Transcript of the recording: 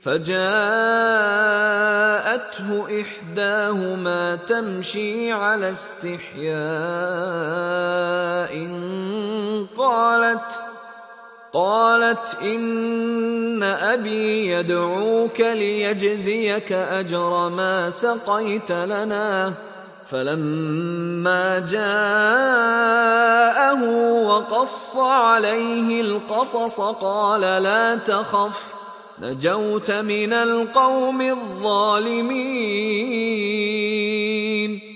فجاءته إحداهما تمشي على استحياء قالت إن أبي يدعوك ليجزيك أجر ما سقيت لنا. فلما جاءه وقص عليه القصص قال لا تخف نجوت من القوم الظالمين.